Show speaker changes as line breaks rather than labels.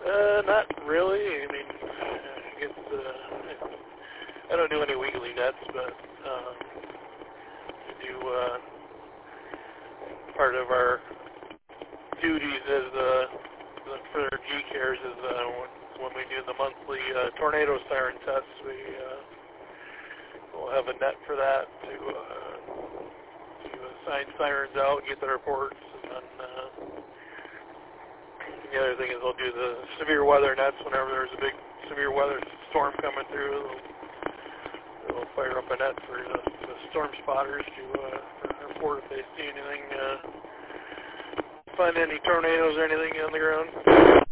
Not really. I mean, I don't do any weekly nets, but we do part of our duties as for G-Cares is when we do the monthly tornado siren tests, we'll have a net for that to assign sirens out, get the reports, and then the other thing is they'll do the severe weather nets whenever there's a big severe weather storm coming through. They'll fire up a net for the storm spotters to report if they see anything, find any tornadoes or anything on the ground.